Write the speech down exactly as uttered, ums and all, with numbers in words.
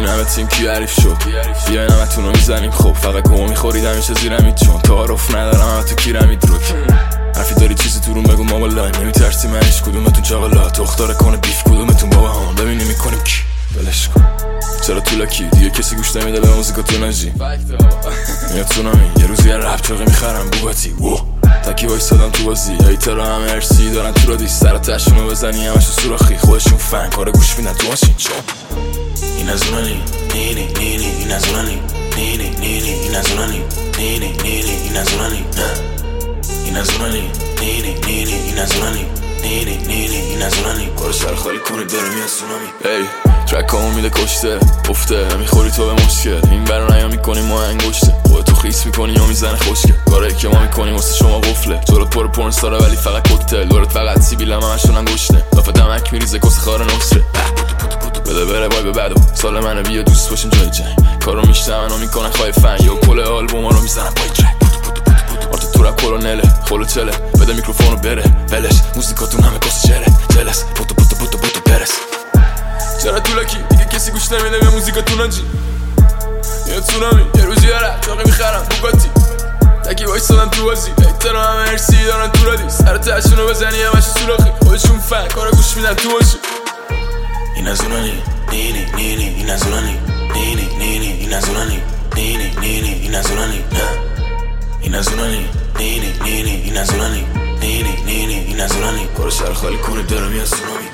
این همه تیم کی حریف شد بیاین همه تونو میزنیم خب فقط گمو میخورید همیشه زیرمید چون تعارف ندارم همه تو کیرمید روک حرفی داری چیزی تو روم بگو ماما لای نمیترسی منش کدومتون چاقلا تختاره کنه بیف کدومتون بابا هم ببینی میکنیم کی بلش کن چرا طولکی دیگه کسی گوش نمیده به موزیکا تو نجی میاد سونامی یه روزی یه رپ چاقی میخرم بوگاتی وو تکی وایسادم تو بازی ایترا همه ارسی دارن تو رادی سر تشونو بزنی همشو سوراخی خودشون فن کار گوش میدن تو ماشین چون این از اونانی نینی نینی این از اونانی نینی نینی این از اونانی نینی نینی این از اونانی این از اونانی نینی نینی این از اونانی نینی نینی این از اونانی کار شهر خالی کنید داره میاد سونامی ای ترک همون میده کشته افته میخوری تو به مشکل این برا نیا میکنی ما انگشته خودتو خیس میکنی یا میزنه خوشگل کارایی که ما میکنیم واسه شما قفله جلوت پر پرنستاره ولی فقط کوکتل دورت فقط سیبیل هم همشون انگشته لافه دمک میریزه کس خار نصره بده بره وای به بدو سال منو بیا دوست باشیم جای جنگ کارو میشتمن و میکنن خواهی فن یا کل آلبوم ها رو میزنن پای ترک آرتو تو رپ کلونله خلو چله بده میکروفونو بره بلش موزیکاتون همه کس چره جلس پوتو پوتو پوتو پوتو پرس چرا طولکی دیگه کسی گوش نمیده به موزیکاتون آجی میاد سونامی یه روزی یه رپ چاقی میخرم بوگاتی تکی وایسادم تو بازی ایترا همه ارسی دارن تو رادی سر تشونو بزنی همشو سوراخی خودشون فن کارا گوش میدن تو باشی این از اونانی نینی نینی این از اونانی نینی نینی این از اونانی نینی نینی این از اونانی این از اونانی نینی نینی این از اونانی نینی نینی این از اونانی کارو شهر خالی کنید داره میاد سونامی